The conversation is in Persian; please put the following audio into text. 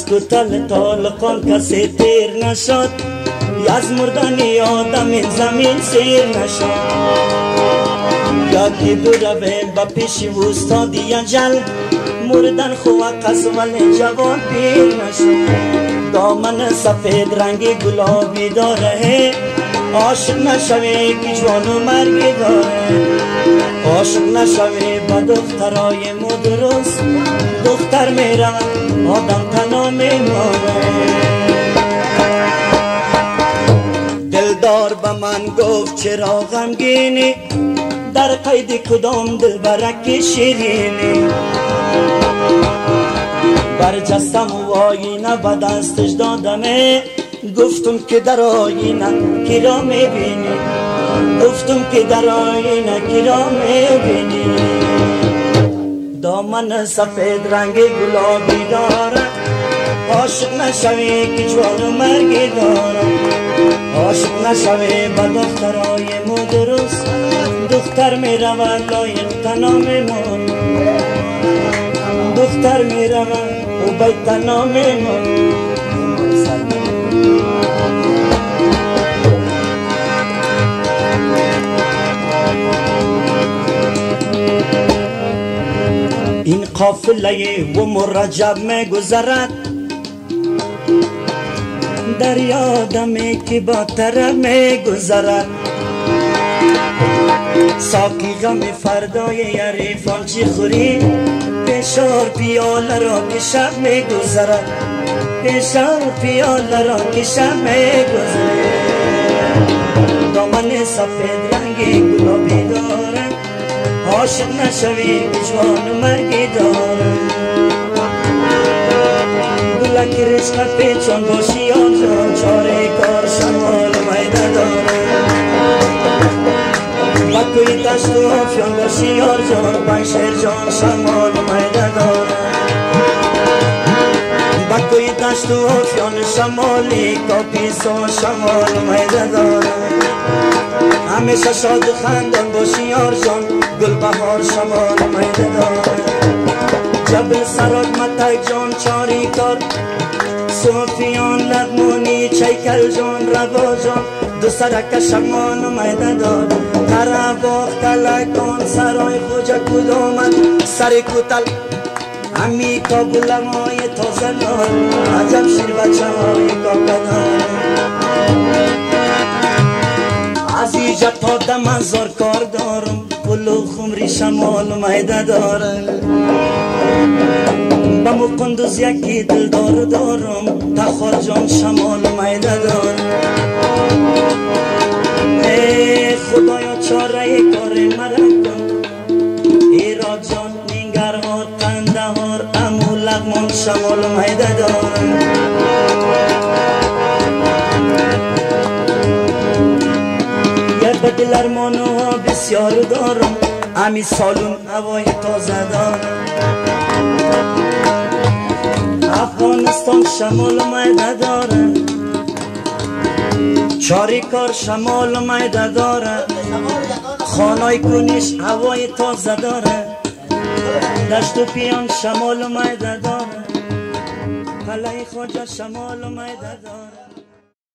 از کوتاه طالقان کسی تیر نشد، از مردن آدم این زمین سیر نشد. یکی دو روه با پیش وستادی اجل، مردن خواه قص ولی جوان پیر نشد. دامن سفید رنگی گلابی داره، عاشق نشوی که جوان و مرگی داره. عاشق نشوی با دخترای مدرس، دختر میره آدم تنها میماره. دلدار به من گفت چرا غمگینی، در قید کدام دلبرک شیرینی. برجستم و آینه به دستش دادمه، گفتم که در آینه کی را میبینی، گفتم که در آینه کی را میبینی. دامن سفید رنگ گلابی داره، عاشق نشوی که جوان و مرگی داره. عاشق نشوی با دخترای مدرس، دختر میرود لایق تنها میمون. دختر میرود و بیت تنها میمون. این قافله و مرجب میگذرد، در یادمی که با طرف میگذرد. ساقی غم فردای یریفان چی خوری، پیشار پیاله را که شب میگذرد. پیشار پیاله را که شب میگذرد. دامن سفید رنگی گلابی داره، عاشق نشوی که جوان و مرگی داره. گلک رشق پیچان باشی آنجا، چاره کار شمال میده داره. بکوی دشت و آفیان باشی یار جان، پنشهر جان شمال میده داره. بکوی دشت و آفیان شمالی، کاپیسا شمال میده داره. همیشه شاد و خندان باشی یار جان، گل بهار شمال میده داره. جبل سراج متک جان چاری کار، صوفیان لغمانی چیکل جان روا جان، دو سرک شمال میده دار. قرباق کلکان سرای خوجه کدامت سر کوتل، همی کابل های تازه دار. عجب شیر بچه های کاکدار، از ایجا تا دمزار کار دارم، پلو خمری شمال میده داره. با مقندوز یکی دلدار دارم، تخار جان شمال میده داره. ای خدایا چاره کار مرا کن، ایراد جان نینگرهار قندهار امو لغمان شمال میده داره. یه بدل ارمانو ها بسیار دارم، امی سالون هوای تازه دارم. افغانستان شمال میده داره، چاری کار شمال میده داره. خانای کنیش هوای تازه داره، دشت و پیان شمال میده داره. قلعه خواجه شمال میده داره.